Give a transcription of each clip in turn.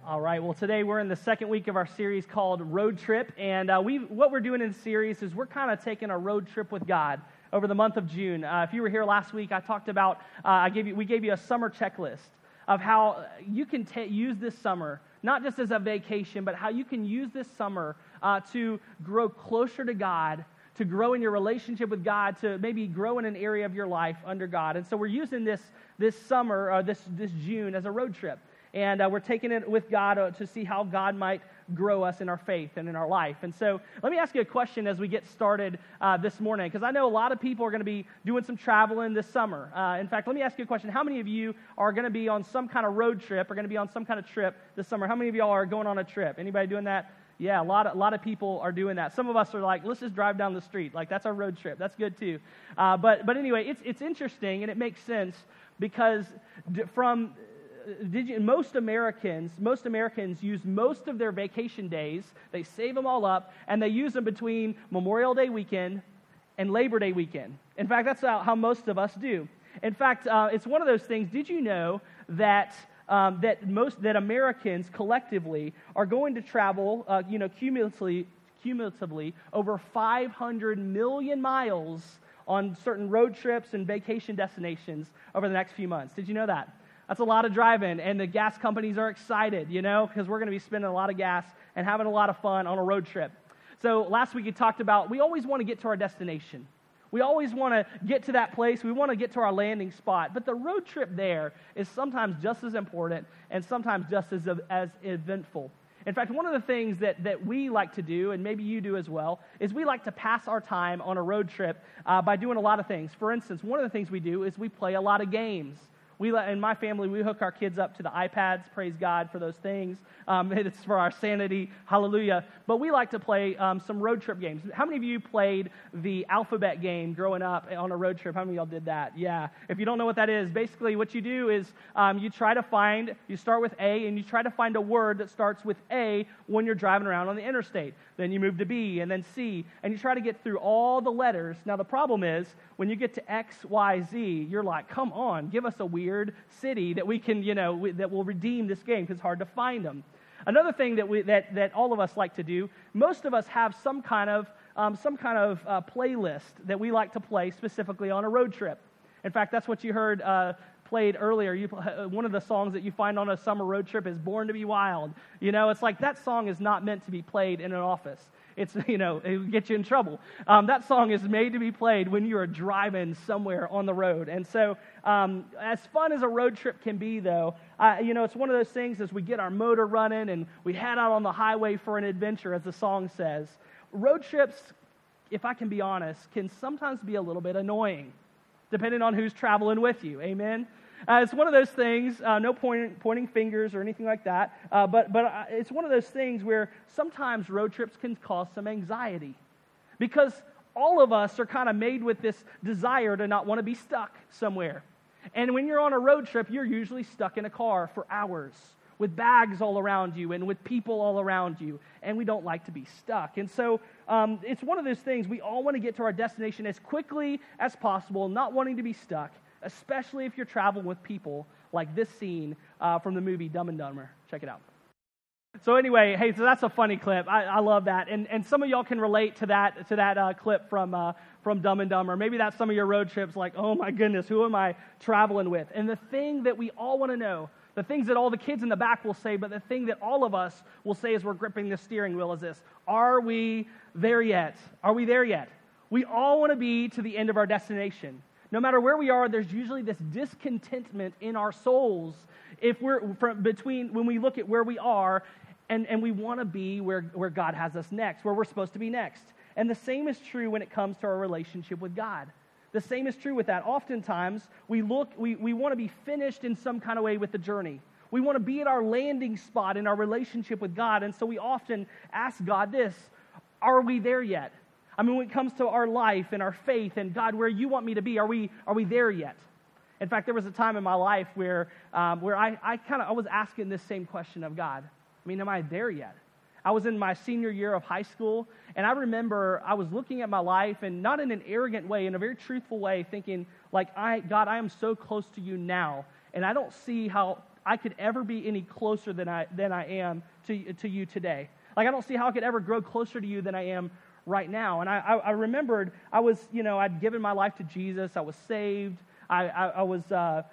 All right, well, today we're in the second week of our series called Road Trip, and what we're doing in the series is we're kind of taking a road trip with God over the month of June. If you were here last week, I talked about, we gave you a summer checklist of how you can use this summer, not just as a vacation, but how you can use this summer to grow closer to God, to grow in your relationship with God, to maybe grow in an area of your life under God. And so we're using this summer, this June, as a road trip. And we're taking it with God to see how God might grow us in our faith and in our life. And so let me ask you a question as we get started this morning, because I know a lot of people are going to be doing some traveling this summer. In fact, let me ask you a question. How many of you are going to be on some kind of road trip, or going to be on some kind of trip this summer? How many of y'all are going on a trip? Anybody doing that? Yeah, a lot of people are doing that. Some of us are like, let's just drive down the street. Like, that's our road trip. That's good too. But anyway, it's interesting, and it makes sense because most Americans use most of their vacation days, they save them all up, and they use them between Memorial Day weekend and Labor Day weekend. In fact, that's how most of us do. In fact, it's one of those things. Did you know that Americans collectively are going to travel, cumulatively over 500 million miles on certain road trips and vacation destinations over the next few months? Did you know that? That's a lot of driving, and the gas companies are excited, because we're going to be spending a lot of gas and having a lot of fun on a road trip. So last week we talked about we always want to get to our destination. We always want to get to that place. We want to get to our landing spot. But the road trip there is sometimes just as important and sometimes just as eventful. In fact, one of the things that we like to do, and maybe you do as well, is we like to pass our time on a road trip by doing a lot of things. For instance, one of the things we do is we play a lot of games. In my family, we hook our kids up to the iPads. Praise God for those things. It's for our sanity. Hallelujah. But we like to play some road trip games. How many of you played the alphabet game growing up on a road trip? How many of y'all did that? Yeah. If you don't know what that is, basically what you do is you start with A, and you try to find a word that starts with A when you're driving around on the interstate. Then you move to B and then C, and you try to get through all the letters. Now, the problem is, when you get to X, Y, Z, you're like, come on, give us a weird city that we can, that will redeem this game, because it's hard to find them. Another thing that all of us like to do, most of us have some kind of playlist that we like to play specifically on a road trip. In fact, that's what you heard played earlier. One of the songs that you find on a summer road trip is Born to Be Wild. It's like that song is not meant to be played in an office. It's, it will get you in trouble. That song is made to be played when you are driving somewhere on the road. And so as fun as a road trip can be, though, it's one of those things as we get our motor running and we head out on the highway for an adventure, as the song says. Road trips, if I can be honest, can sometimes be a little bit annoying, depending on who's traveling with you. Amen? It's one of those things, no pointing fingers or anything like that, but it's one of those things where sometimes road trips can cause some anxiety, because all of us are kind of made with this desire to not want to be stuck somewhere. And when you're on a road trip, you're usually stuck in a car for hours with bags all around you and with people all around you, and we don't like to be stuck. And so it's one of those things, we all want to get to our destination as quickly as possible, not wanting to be stuck, especially if you're traveling with people like this scene from the movie Dumb and Dumber. Check it out. So anyway, hey, so that's a funny clip. I love that. And some of y'all can relate to that clip from Dumb and Dumber. Maybe that's some of your road trips, like, oh my goodness, who am I traveling with? And the thing that we all want to know, the things that all the kids in the back will say, but the thing that all of us will say as we're gripping the steering wheel is this: are we there yet? Are we there yet? We all want to be to the end of our destination. No matter where we are, there's usually this discontentment in our souls when we look at where we are, and we want to be where God has us next, where we're supposed to be next. And the same is true when it comes to our relationship with God. The same is true with that. Oftentimes, we want to be finished in some kind of way with the journey. We want to be at our landing spot in our relationship with God, and so we often ask God this: are we there yet? I mean, when it comes to our life and our faith and God, where you want me to be, are we there yet? In fact, there was a time in my life where I was asking this same question of God. I mean, am I there yet? I was in my senior year of high school, and I remember I was looking at my life, and not in an arrogant way, in a very truthful way, thinking, like, God, I am so close to you now, and I don't see how I could ever be any closer than I am to you today. Like, I don't see how I could ever grow closer to you than I am right now. And I remembered I'd given my life to Jesus. I was saved. I was,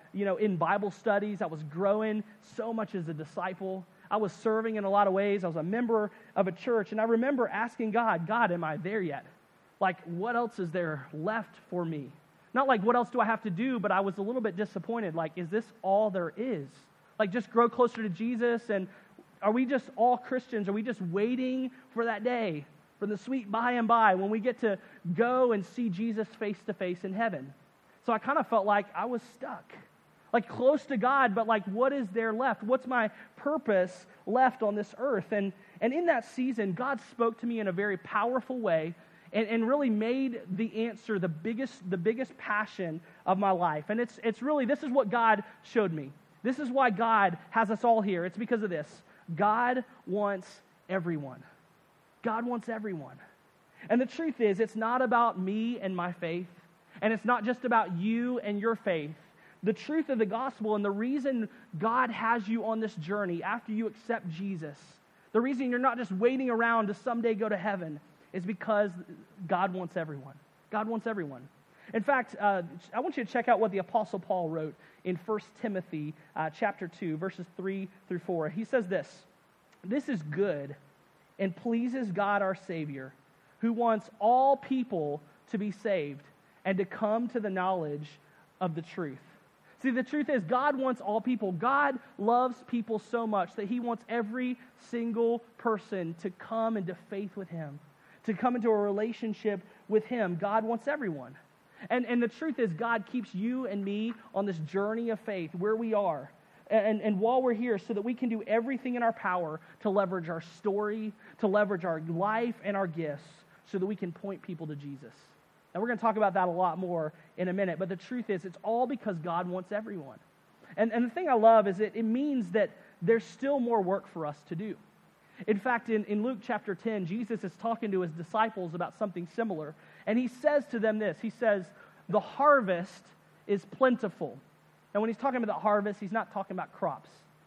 in Bible studies. I was growing so much as a disciple. I was serving in a lot of ways. I was a member of a church. And I remember asking God, am I there yet? Like, what else is there left for me? Not like, what else do I have to do? But I was a little bit disappointed. Like, is this all there is? Like, just grow closer to Jesus? And are we just all Christians? Are we just waiting for that day, for the sweet by and by, when we get to go and see Jesus face to face in heaven? So I kind of felt like I was stuck, like close to God, but like, what is there left? What's my purpose left on this earth? And in that season, God spoke to me in a very powerful way and really made the answer the biggest passion of my life. And it's really, this is what God showed me. This is why God has us all here. It's because of this. God wants everyone. God wants everyone. And the truth is, it's not about me and my faith, and it's not just about you and your faith. The truth of the gospel and the reason God has you on this journey after you accept Jesus, the reason you're not just waiting around to someday go to heaven, is because God wants everyone. God wants everyone. In fact, I want you to check out what the Apostle Paul wrote in 1 Timothy chapter 2, verses 3 through 4. He says this, "This is good and pleases God our Savior, who wants all people to be saved and to come to the knowledge of the truth." See, the truth is, God wants all people. God loves people so much that He wants every single person to come into faith with Him, to come into a relationship with Him. God wants everyone. And the truth is, God keeps you and me on this journey of faith where we are. And while we're here, so that we can do everything in our power to leverage our story, to leverage our life and our gifts, so that we can point people to Jesus. And we're going to talk about that a lot more in a minute. But the truth is, it's all because God wants everyone. And the thing I love is that it means that there's still more work for us to do. In fact, in Luke chapter 10, Jesus is talking to His disciples about something similar. And He says to them this. He says, "The harvest is plentiful." And when He's talking about the harvest, He's not talking about crops.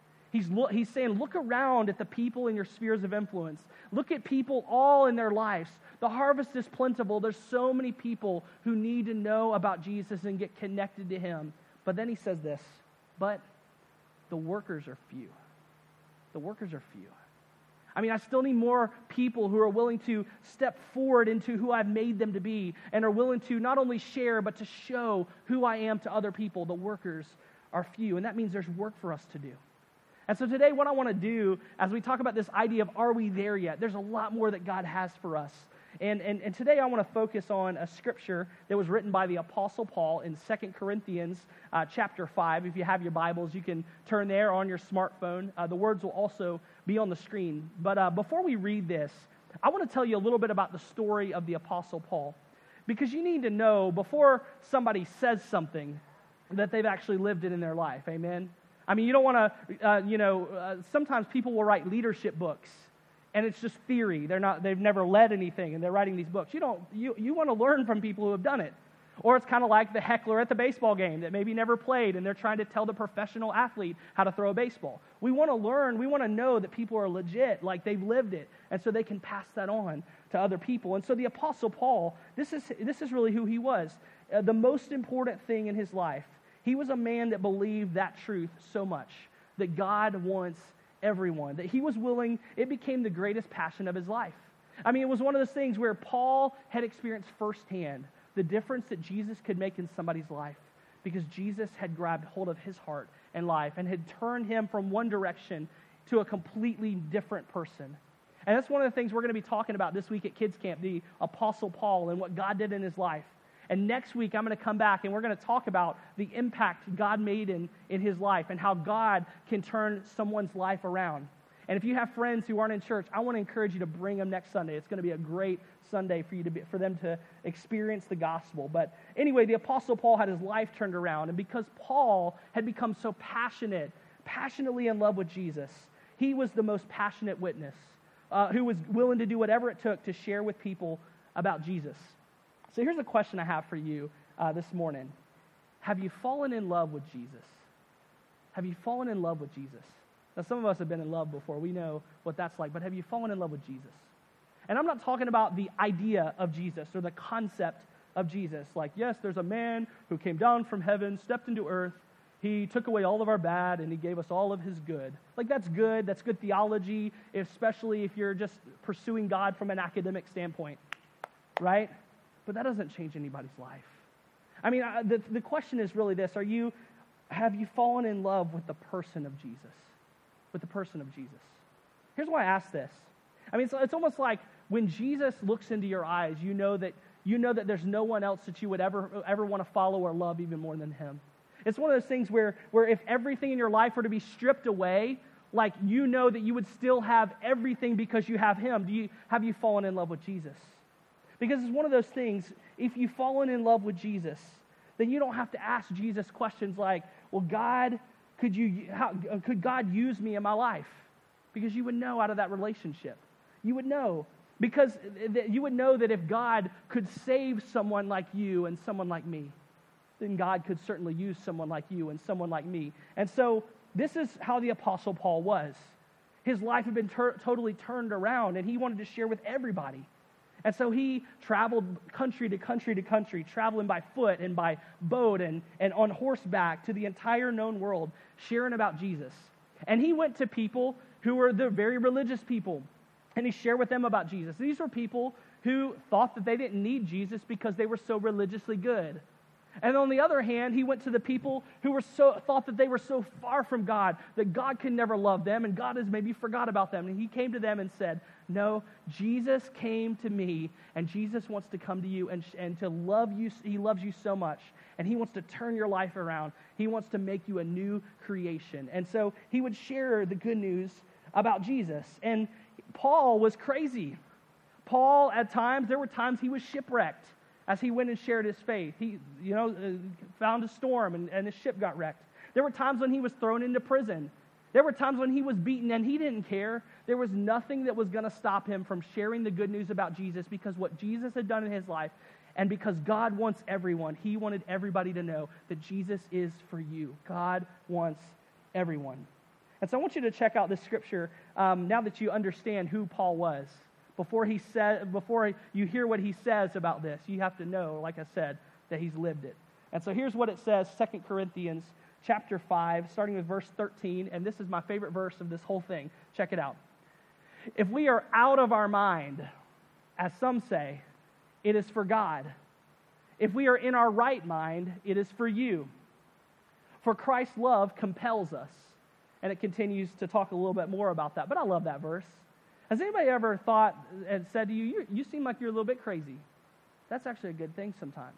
He's saying, look around at the people in your spheres of influence. Look at people all in their lives. The harvest is plentiful. There's so many people who need to know about Jesus and get connected to Him. But then He says this, but the workers are few. The workers are few. I mean, I still need more people who are willing to step forward into who I've made them to be and are willing to not only share, but to show who I am to other people. The workers are few, and that means there's work for us to do. And so today, what I want to do, as we talk about this idea of are we there yet, there's a lot more that God has for us. And today I want to focus on a scripture that was written by the Apostle Paul in 2 Corinthians chapter 5. If you have your Bibles, you can turn there on your smartphone. The words will also be on the screen. But before we read this, I want to tell you a little bit about the story of the Apostle Paul. Because you need to know, before somebody says something, that they've actually lived it in their life. Amen? I mean, you don't want to, sometimes people will write leadership books. And it's just theory. They've never led anything, and they're writing these books. You want to learn from people who have done it. Or it's kind of like the heckler at the baseball game that maybe never played, and they're trying to tell the professional athlete how to throw a baseball. We want to learn. We want to know that people are legit, like they've lived it, and so they can pass that on to other people. And so the Apostle Paul, this is really who he was. The most important thing in his life. He was a man that believed that truth so much, that God wants everyone, that he was willing, it became the greatest passion of his life. I mean, it was one of those things where Paul had experienced firsthand the difference that Jesus could make in somebody's life, because Jesus had grabbed hold of his heart and life and had turned him from one direction to a completely different person. And that's one of the things we're going to be talking about this week at Kids Camp, the Apostle Paul and what God did in his life. And next week, I'm going to come back and we're going to talk about the impact God made in his life and how God can turn someone's life around. And if you have friends who aren't in church, I want to encourage you to bring them next Sunday. It's going to be a great Sunday for them to experience the gospel. But anyway, the Apostle Paul had his life turned around. And because Paul had become so passionately in love with Jesus, he was the most passionate witness who was willing to do whatever it took to share with people about Jesus. So here's a question I have for you this morning. Have you fallen in love with Jesus? Have you fallen in love with Jesus? Now, some of us have been in love before. We know what that's like. But have you fallen in love with Jesus? And I'm not talking about the idea of Jesus or the concept of Jesus. Like, yes, there's a man who came down from heaven, stepped into earth. He took away all of our bad, and he gave us all of his good. Like, that's good. That's good theology, especially if you're just pursuing God from an academic standpoint, right? But that doesn't change anybody's life. I mean, the question is really this. Have you fallen in love with the person of Jesus? With the person of Jesus. Here's why I ask this. I mean, it's almost like when Jesus looks into your eyes, you know that there's no one else that you would ever want to follow or love even more than him. It's one of those things where if everything in your life were to be stripped away, like you know that you would still have everything because you have him. Have you fallen in love with Jesus? Because it's one of those things, if you've fallen in love with Jesus, then you don't have to ask Jesus questions like, well, God, could God use me in my life? Because you would know out of that relationship. You would know. Because you would know that if God could save someone like you and someone like me, then God could certainly use someone like you and someone like me. And so this is how the Apostle Paul was. His life had been totally turned around, and he wanted to share with everybody. And so he traveled country to country to country, traveling by foot and by boat and on horseback to the entire known world, sharing about Jesus. And he went to people who were the very religious people, and he shared with them about Jesus. These were people who thought that they didn't need Jesus because they were so religiously good. And on the other hand, he went to the people who thought that they were so far from God that God could never love them, and God has maybe forgot about them. And he came to them and said, no, Jesus came to me, and Jesus wants to come to you and to love you. He loves you so much, and he wants to turn your life around. He wants to make you a new creation. And so he would share the good news about Jesus. And Paul was crazy. Paul, at times, there were times he was shipwrecked as he went and shared his faith. He, found a storm and his ship got wrecked. There were times when he was thrown into prison. There were times when he was beaten and he didn't care. There was nothing that was going to stop him from sharing the good news about Jesus, because what Jesus had done in his life, and because God wants everyone. He wanted everybody to know that Jesus is for you. God wants everyone. And so I want you to check out this scripture now that you understand who Paul was. Before you hear what he says about this, you have to know, like I said, that he's lived it. And so here's what it says, 2 Corinthians chapter 5, starting with verse 13, and this is my favorite verse of this whole thing. Check it out. If we are out of our mind, as some say, it is for God. If we are in our right mind, it is for you. For Christ's love compels us. And it continues to talk a little bit more about that, but I love that verse. Has anybody ever thought and said to you, you seem like you're a little bit crazy? That's actually a good thing sometimes.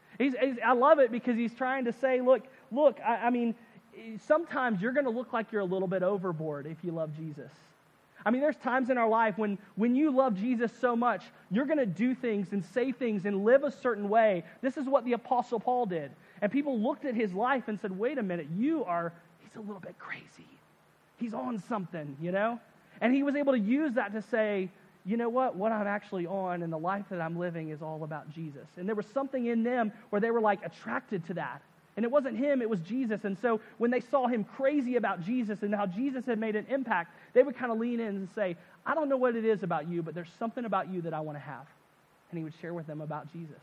I love it because he's trying to say, look, I mean, sometimes you're going to look like you're a little bit overboard if you love Jesus. I mean, there's times in our life when you love Jesus so much, you're going to do things and say things and live a certain way. This is what the Apostle Paul did. And people looked at his life and said, wait a minute, he's a little bit crazy. He's on something, And he was able to use that to say, you know what I'm actually on and the life that I'm living is all about Jesus. And there was something in them where they were attracted to that. And it wasn't him, it was Jesus. And so when they saw him crazy about Jesus and how Jesus had made an impact, they would kind of lean in and say, I don't know what it is about you, but there's something about you that I want to have. And he would share with them about Jesus.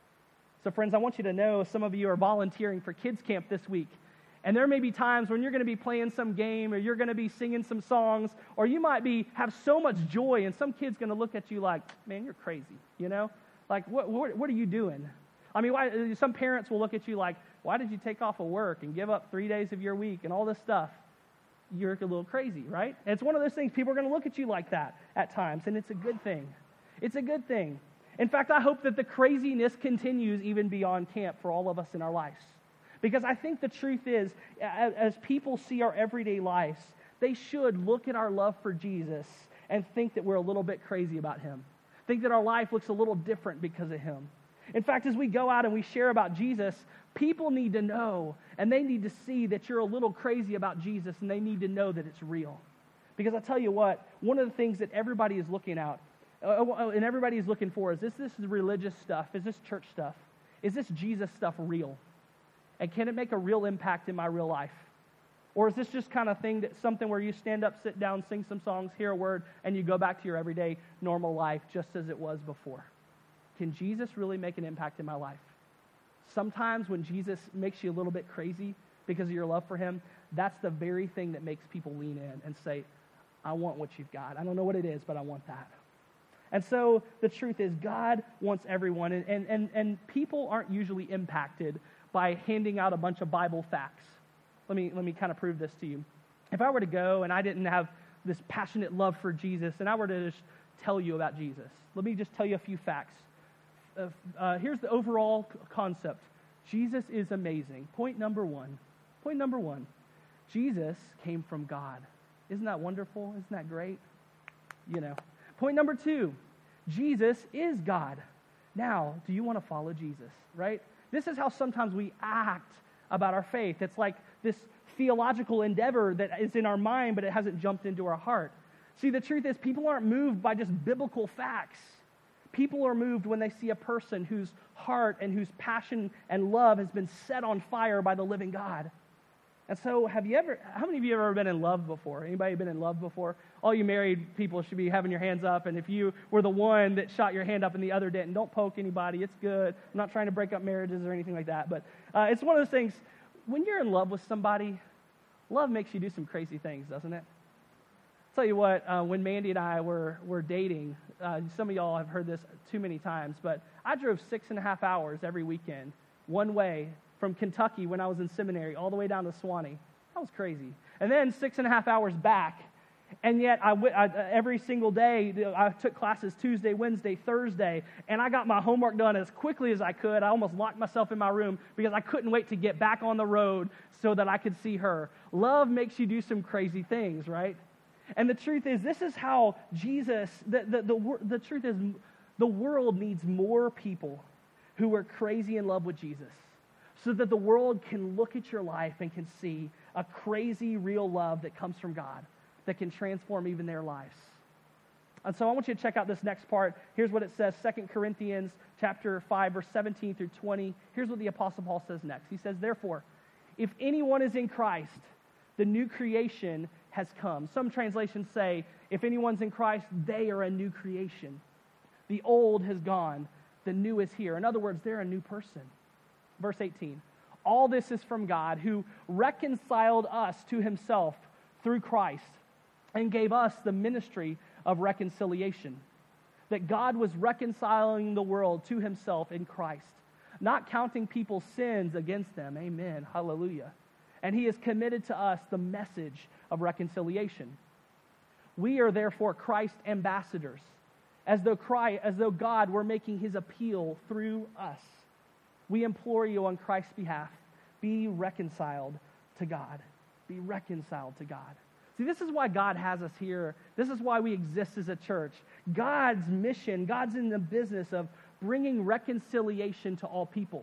So friends, I want you to know some of you are volunteering for kids camp this week. And there may be times when you're going to be playing some game or you're going to be singing some songs, or you might have so much joy, and some kid's going to look at you like, man, you're crazy, Like, what are you doing? I mean, some parents will look at you like, why did you take off of work and give up 3 days of your week and all this stuff? You're a little crazy, right? And it's one of those things, people are going to look at you like that at times, and it's a good thing. It's a good thing. In fact, I hope that the craziness continues even beyond camp for all of us in our lives. Because I think the truth is, as people see our everyday lives, they should look at our love for Jesus and think that we're a little bit crazy about him. Think that our life looks a little different because of him. In fact, as we go out and we share about Jesus, people need to know, and they need to see that you're a little crazy about Jesus, and they need to know that it's real. Because I tell you what, one of the things that everybody is looking at, and everybody is looking for, is this religious stuff? Is this church stuff? Is this Jesus stuff real? And can it make a real impact in my real life? Or is this just kind of thing that something where you stand up, sit down, sing some songs, hear a word, and you go back to your everyday normal life just as it was before? Can Jesus really make an impact in my life? Sometimes when Jesus makes you a little bit crazy because of your love for him, that's the very thing that makes people lean in and say, I want what you've got. I don't know what it is, but I want that. And so the truth is God wants everyone, and people aren't usually impacted by handing out a bunch of Bible facts. Let me kind of prove this to you. If I were to go and I didn't have this passionate love for Jesus, and I were to just tell you about Jesus, let me just tell you a few facts. Here's the overall concept. Jesus is amazing. Point number one. Jesus came from God. Isn't that wonderful? Isn't that great? Point number 2. Jesus is God. Now, do you want to follow Jesus, right? This is how sometimes we act about our faith. It's like this theological endeavor that is in our mind, but it hasn't jumped into our heart. See, the truth is people aren't moved by just biblical facts. People are moved when they see a person whose heart and whose passion and love has been set on fire by the living God. And so how many of you have ever been in love before? Anybody been in love before? All you married people should be having your hands up, and if you were the one that shot your hand up and the other didn't, don't poke anybody, it's good. I'm not trying to break up marriages or anything like that, but it's one of those things, when you're in love with somebody, love makes you do some crazy things, doesn't it? I'll tell you what, when Mandy and I were dating, some of y'all have heard this too many times, but I drove 6.5 hours every weekend, one way, from Kentucky when I was in seminary all the way down to Swanee. That was crazy. And then 6.5 hours back. And yet every single day, I took classes Tuesday, Wednesday, Thursday, and I got my homework done as quickly as I could. I almost locked myself in my room because I couldn't wait to get back on the road so that I could see her. Love makes you do some crazy things, right? And the truth is, this is how Jesus, the truth is, the world needs more people who are crazy in love with Jesus, so that the world can look at your life and can see a crazy, real love that comes from God that can transform even their lives. And so I want you to check out this next part. Here's what it says, 2 Corinthians chapter 5, verse 17 through 20. Here's what the Apostle Paul says next. He says, therefore, if anyone is in Christ, the new creation has come. Some translations say, if anyone's in Christ, they are a new creation. The old has gone, the new is here. In other words, they're a new person. Verse 18, all this is from God who reconciled us to himself through Christ and gave us the ministry of reconciliation. That God was reconciling the world to himself in Christ, not counting people's sins against them. Amen. Hallelujah. And he has committed to us the message of reconciliation. We are therefore Christ's ambassadors, as though God were making his appeal through us. We implore you on Christ's behalf, be reconciled to God. Be reconciled to God. See, this is why God has us here. This is why we exist as a church. God's mission, God's in the business of bringing reconciliation to all people.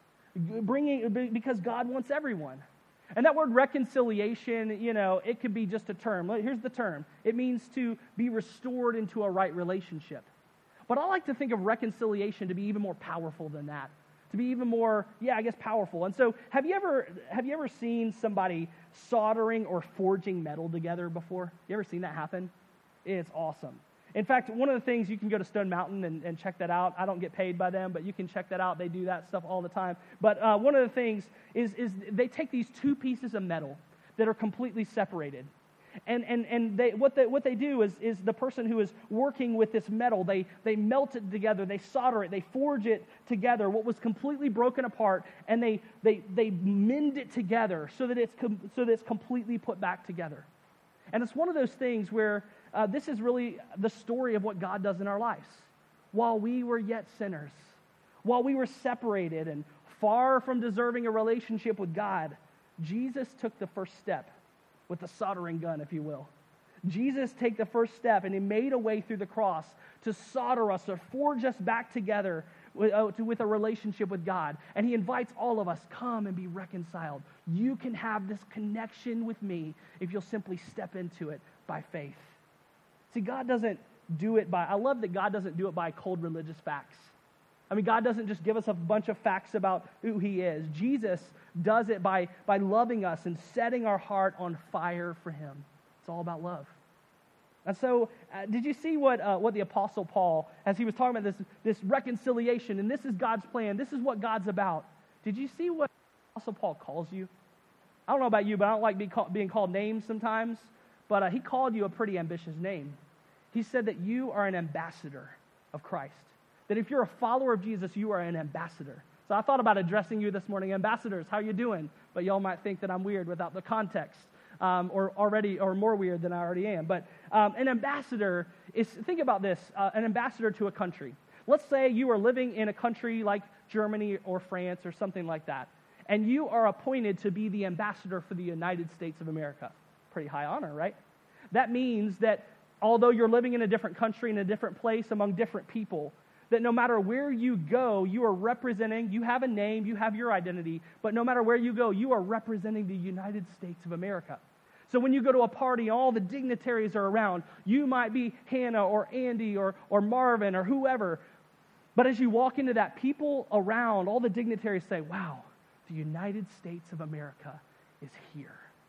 Because God wants everyone. And that word reconciliation, it could be just a term. Here's the term. It means to be restored into a right relationship. But I like to think of reconciliation to be even more powerful than that. To be even more, powerful. And so, have you ever seen somebody soldering or forging metal together before? You ever seen that happen? It's awesome. In fact, one of the things, you can go to Stone Mountain and check that out. I don't get paid by them, but you can check that out. They do that stuff all the time. But one of the things is they take these two pieces of metal that are completely separated. And what they do is the person who is working with this metal, they melt it together, they solder it, they forge it together, what was completely broken apart, and they mend it together so that it's completely put back together. And it's one of those things where this is really the story of what God does in our lives. While we were yet sinners, while we were separated and far from deserving a relationship with God, Jesus took the first step with the soldering gun, if you will. Jesus took the first step, and he made a way through the cross to solder us or forge us back together with a relationship with God. And he invites all of us, come and be reconciled. You can have this connection with me if you'll simply step into it by faith. See, God doesn't do it by, I love that God doesn't do it by cold religious facts. I mean, God doesn't just give us a bunch of facts about who he is. Jesus does it by loving us and setting our heart on fire for him. It's all about love. And so, did you see what the Apostle Paul, as he was talking about this reconciliation, and this is God's plan, this is what God's about. Did you see what Apostle Paul calls you? I don't know about you, but I don't like being called names sometimes, but he called you a pretty ambitious name. He said that you are an ambassador of Christ. That if you're a follower of Jesus, you are an ambassador. So I thought about addressing you this morning, ambassadors, how you doing? But y'all might think that I'm weird without the context. Or more weird than I already am. But an ambassador is, think about this, an ambassador to a country. Let's say you are living in a country like Germany or France or something like that, and you are appointed to be the ambassador for the United States of America. Pretty high honor, right? That means that although you're living in a different country, in a different place, among different people, that no matter where you go, you are representing, you have a name, you have your identity, but no matter where you go, you are representing the United States of America. So when you go to a party, all the dignitaries are around. You might be Hannah or Andy or Marvin or whoever. But as you walk into that, people around, all the dignitaries say, wow, the United States of America is here.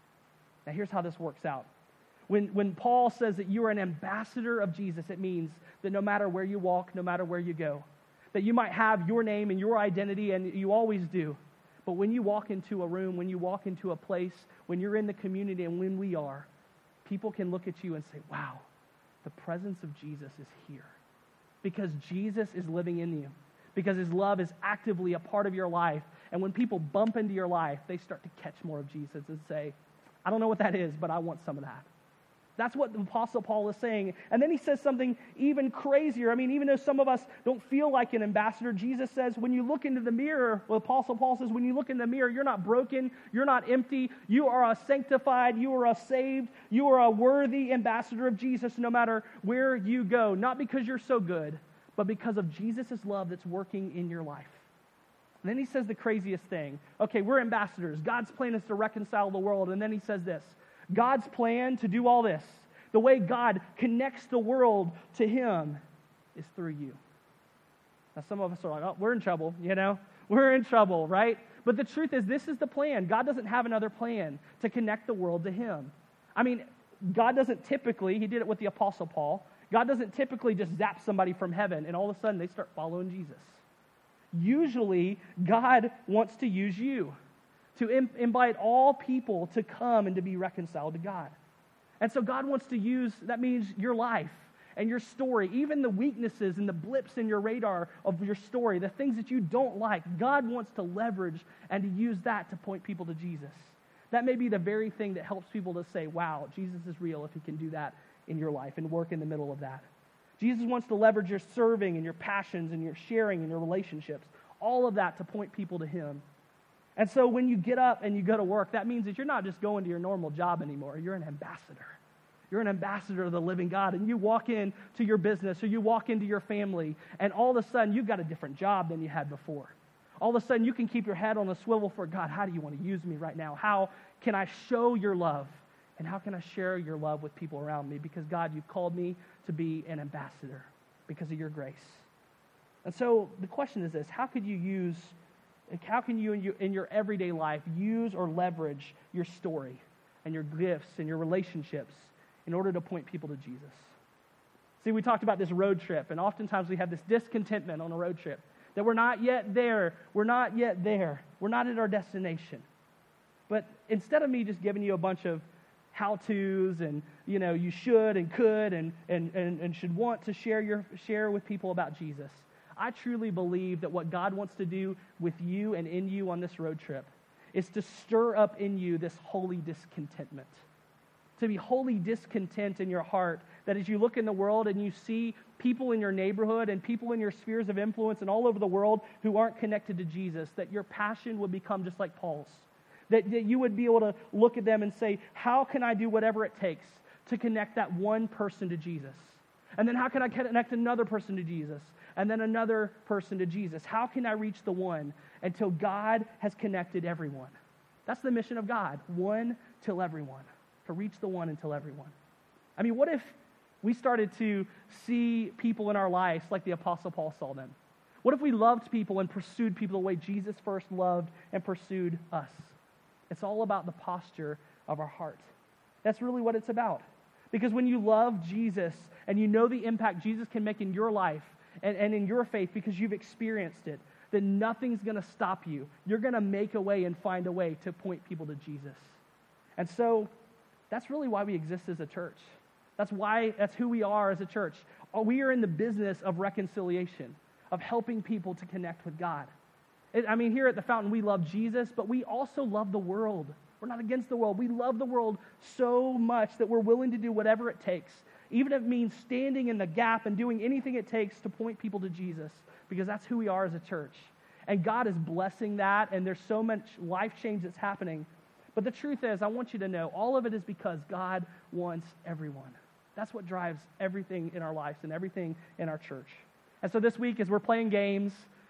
Now here's how this works out. When Paul says that you are an ambassador of Jesus, it means that no matter where you walk, no matter where you go, that you might have your name and your identity, and you always do. But when you walk into a room, when you walk into a place, when you're in the community, and when we are, people can look at you and say, wow, the presence of Jesus is here. Because Jesus is living in you. Because his love is actively a part of your life. And when people bump into your life, they start to catch more of Jesus and say, I don't know what that is, but I want some of that. That's what the Apostle Paul is saying. And then he says something even crazier. I mean, even though some of us don't feel like an ambassador, Jesus says, when you look into the mirror, well, Apostle Paul says, when you look in the mirror, you're not broken, you're not empty, you are a sanctified, you are a saved, you are a worthy ambassador of Jesus no matter where you go. Not because you're so good, but because of Jesus' love that's working in your life. And then he says the craziest thing. Okay, we're ambassadors. God's plan is to reconcile the world. And then he says this. God's plan to do all this, the way God connects the world to him, is through you. Now, some of us are like, oh, we're in trouble, We're in trouble, right? But the truth is, this is the plan. God doesn't have another plan to connect the world to him. I mean, God doesn't typically, he did it with the Apostle Paul, God doesn't typically just zap somebody from heaven and all of a sudden they start following Jesus. Usually, God wants to use you to invite all people to come and to be reconciled to God. And so God wants to use, that means your life and your story, even the weaknesses and the blips in your radar of your story, the things that you don't like, God wants to leverage and to use that to point people to Jesus. That may be the very thing that helps people to say, wow, Jesus is real if he can do that in your life and work in the middle of that. Jesus wants to leverage your serving and your passions and your sharing and your relationships, all of that to point people to him. And so when you get up and you go to work, that means that you're not just going to your normal job anymore. You're an ambassador. You're an ambassador of the living God. And you walk into your business or you walk into your family, and all of a sudden you've got a different job than you had before. All of a sudden you can keep your head on a swivel for God. How do you want to use me right now? How can I show your love? And how can I share your love with people around me? Because God, you've called me to be an ambassador because of your grace. And so the question is this: how can you in your everyday life use or leverage your story and your gifts and your relationships in order to point people to Jesus? See, we talked about this road trip, and oftentimes we have this discontentment on a road trip, that we're not yet there, we're not at our destination. But instead of me just giving you a bunch of how-tos and, you should and could and should want to share with people about Jesus, I truly believe that what God wants to do with you and in you on this road trip is to stir up in you this holy discontentment. To be wholly discontent in your heart, that as you look in the world and you see people in your neighborhood and people in your spheres of influence and all over the world who aren't connected to Jesus, that your passion would become just like Paul's. That you would be able to look at them and say, how can I do whatever it takes to connect that one person to Jesus? And then how can I connect another person to Jesus? And then another person to Jesus. How can I reach the one until God has connected everyone? That's the mission of God, one till everyone, to reach the one until everyone. I mean, what if we started to see people in our lives like the Apostle Paul saw them? What if we loved people and pursued people the way Jesus first loved and pursued us? It's all about the posture of our heart. That's really what it's about. Because when you love Jesus and you know the impact Jesus can make in your life and in your faith because you've experienced it, then nothing's going to stop you. You're going to make a way and find a way to point people to Jesus. And so that's really why we exist as a church. That's who we are as a church. We are in the business of reconciliation, of helping people to connect with God. Here at the Fountain, we love Jesus, but we also love the world. We're not against the world. We love the world so much that we're willing to do whatever it takes, even if it means standing in the gap and doing anything it takes to point people to Jesus, because that's who we are as a church. And God is blessing that, and there's so much life change that's happening. But the truth is, I want you to know, all of it is because God wants everyone. That's what drives everything in our lives and everything in our church. And so this week, as we're playing games,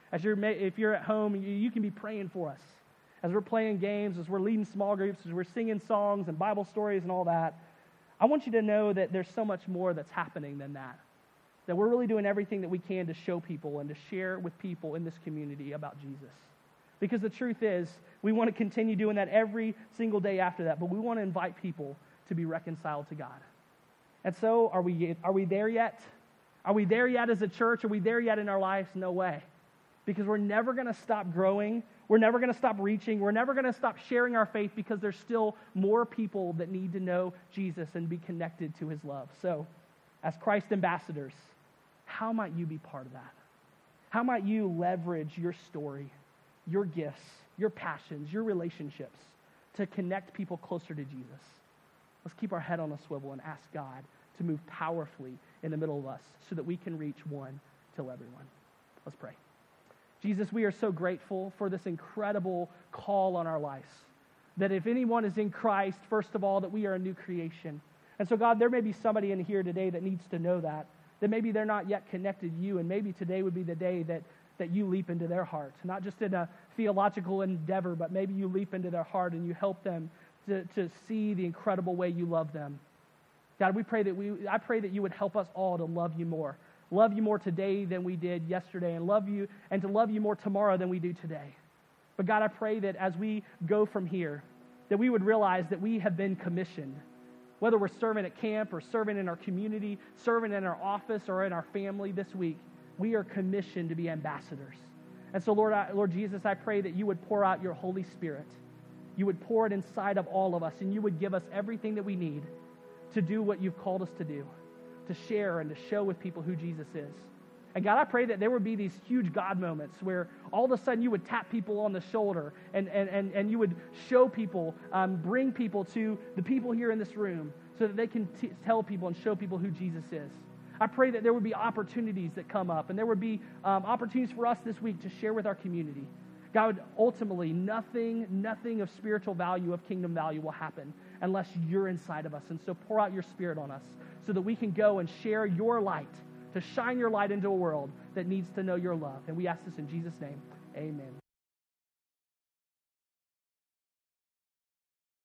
if you're at home, you can be praying for us. As we're playing games, as we're leading small groups, as we're singing songs and Bible stories and all that, I want you to know that there's so much more that's happening than that. That we're really doing everything that we can to show people and to share with people in this community about Jesus. Because the truth is, we want to continue doing that every single day after that, but we want to invite people to be reconciled to God. And so, are we there yet? Are we there yet as a church? Are we there yet in our lives? No way. Because we're never going to stop growing. We're never going to stop reaching. We're never going to stop sharing our faith because there's still more people that need to know Jesus and be connected to his love. So, as Christ ambassadors, how might you be part of that? How might you leverage your story, your gifts, your passions, your relationships to connect people closer to Jesus? Let's keep our head on a swivel and ask God to move powerfully in the middle of us so that we can reach one till everyone. Let's pray. Jesus, we are so grateful for this incredible call on our lives. That if anyone is in Christ, first of all, that we are a new creation. And so, God, there may be somebody in here today that needs to know that maybe they're not yet connected to you, and maybe today would be the day that you leap into their heart. Not just in a theological endeavor, but maybe you leap into their heart and you help them to see the incredible way you love them. God, I pray that you would help us all to love you more. Love you more today than we did yesterday, and to love you more tomorrow than we do today. But God, I pray that as we go from here, that we would realize that we have been commissioned. Whether we're serving at camp or serving in our community, serving in our office or in our family this week, we are commissioned to be ambassadors. And so, Lord Jesus, I pray that you would pour out your Holy Spirit. You would pour it inside of all of us, and you would give us everything that we need to do what you've called us to do, to share and to show with people who Jesus is. And God, I pray that there would be these huge God moments where all of a sudden you would tap people on the shoulder and you would show people, bring people to the people here in this room so that they can tell people and show people who Jesus is. I pray that there would be opportunities that come up, and there would be opportunities for us this week to share with our community. God, ultimately, nothing of spiritual value, of kingdom value will happen unless you're inside of us. And so pour out your Spirit on us so that we can go and share your light, to shine your light into a world that needs to know your love. And we ask this in Jesus' name. Amen.